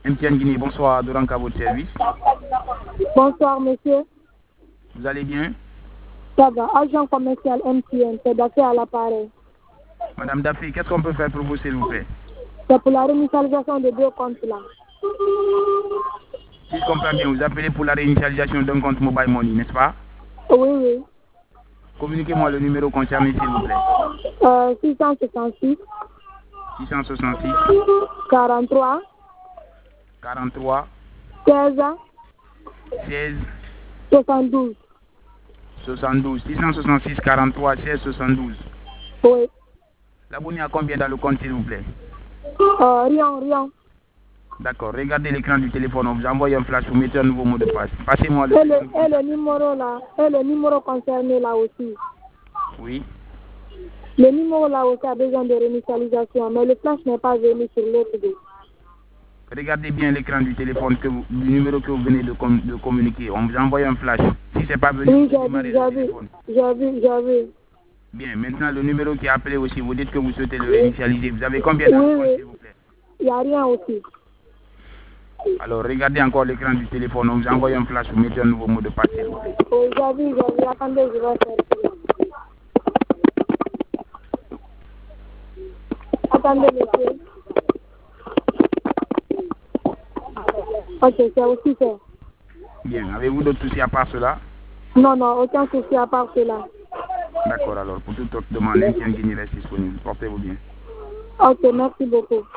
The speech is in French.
MTN Guinée, bonsoir, Doranka, à votre service. Bonsoir, monsieur. Vous allez bien? Ça va, agent commercial MTN, c'est Dafé à l'appareil. Madame Dafé, qu'est-ce qu'on peut faire pour vous, s'il vous plaît? C'est pour la réinitialisation de 2 comptes là. Si je comprends bien, vous appelez pour la réinitialisation d'un compte Mobile Money, n'est-ce pas? Oui, oui. Communiquez-moi le numéro concerné, s'il vous plaît. 666 666 43 43 16 16 72. 72. 666 43 16 72. Oui. L'abonné a combien dans le compte, s'il vous plaît? Rien. D'accord, regardez l'écran du téléphone, on vous envoie un flash, vous mettez un nouveau mot de passe. Passez-moi le... Et le numéro là, et le numéro concerné là aussi. Oui. Le numéro là aussi a besoin de réinitialisation, mais le flash n'est pas venu sur l'autre dos. Regardez bien l'écran du téléphone, du numéro que vous venez de communiquer. On vous envoie un flash. Si ce n'est pas venu, Oui, vous démarrez le téléphone. j'ai vu. Bien, maintenant le numéro qui est appelé aussi, vous dites que vous souhaitez le réinitialiser. Vous avez combien dans le compte, s'il vous plaît? Il n'y a rien aussi. Alors, regardez encore l'écran du téléphone. On vous envoie un flash, vous mettez un nouveau mot de passe, s'il vous plaît. Oui, j'ai vu. Attendez, je vais faire ça. Attendez, monsieur. Ok, c'est aussi fait. Bien, avez-vous d'autres soucis à part cela? Non, aucun souci à part cela. D'accord, alors, pour toute autre demande, MTN Guinée reste disponible. Portez-vous bien. Ok, merci beaucoup.